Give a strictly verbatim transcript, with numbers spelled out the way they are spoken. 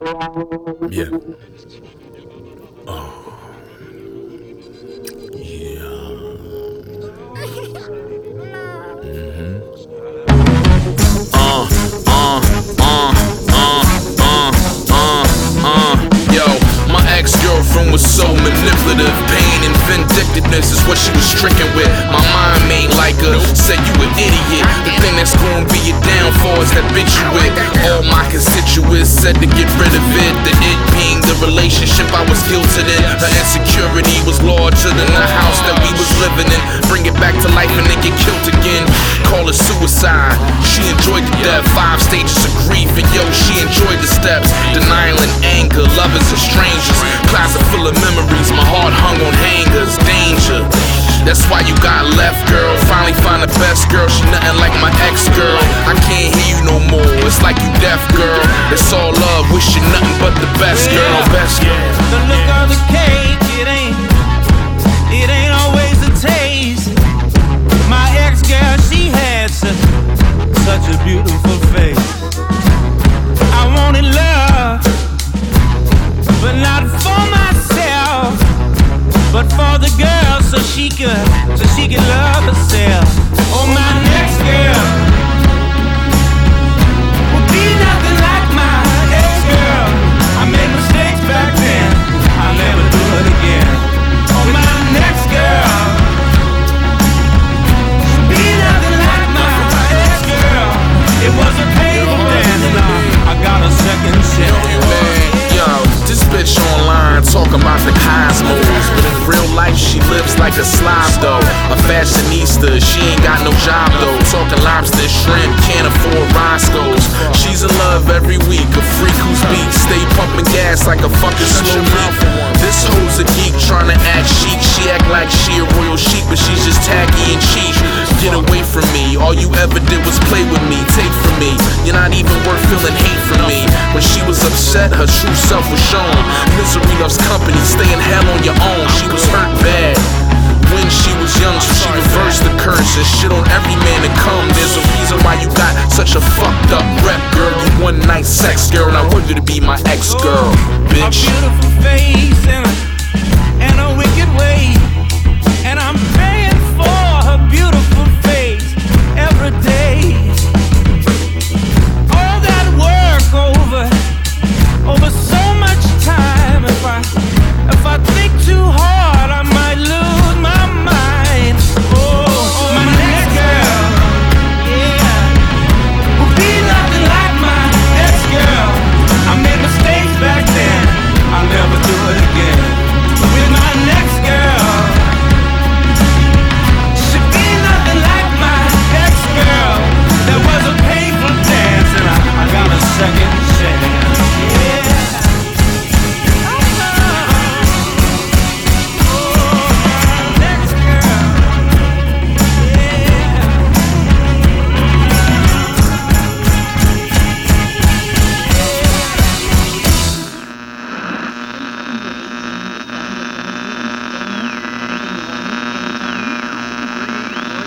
Yeah. Oh. Yeah. Mm-hmm. Uh, uh, uh, uh, uh, uh, uh. Yo, my ex-girlfriend was so manipulative. Pain and vindictiveness is what she was stricken with. My mind made like her, said you an idiot. The thing that's gonna be your downfall is that bitch you with. All my constituents said to get rid of it. The it being the relationship I was guilted in. Her insecurity was larger than the house that we was living in. Bring it back to life and then get killed again. Call it suicide. She enjoyed the death. Five stages of grief, and yo, she enjoyed the steps. Denial and anger, lovers and strangers. Closet full of memories, my heart hung on hangers. Danger. That's why you got left, girl. Finally find the best girl. She nothing like my ex-girl. I can't hear you no more. It's like you deaf, girl. It's all love. Wish you nothing but the best, girl. Best girl. The look of the cake, it ain't, it ain't always a taste. My ex-girl, she had such, such a beautiful face. I wanted love, but not for myself, but for the girl, so she could, so she could love herself. Oh, my next girl will be nothing like my ex-girl. I made mistakes back then, I'll never do it again. Oh, my next girl will be nothing like my ex-girl. It wasn't painful then, nah, I got a second chance. Yo, this bitch online talking about the cosmos, but in real life she lives like a slob though. A fashionista, she ain't got no job though. Talking lobster, shrimp, can't afford Roscoe's. She's in love every week, a freak who's beat, stay pumping gas like a fucking slow leak. This hoe's a geek trying to act chic. She act like she a royal chic, but she's just tacky and cheap. Get away from me, all you ever did was play with me, take from me. You're not even worth feeling hate from me. When she was upset, her true self was shown. Misery loves company, stay in hell on your own. She was hurt bad when she was young, so she reversed the curse and shit on every man that come. There's a reason why you got such a fucked up rep, girl. You one night sex girl, and I want you to be my ex-girl, bitch. A beautiful face and a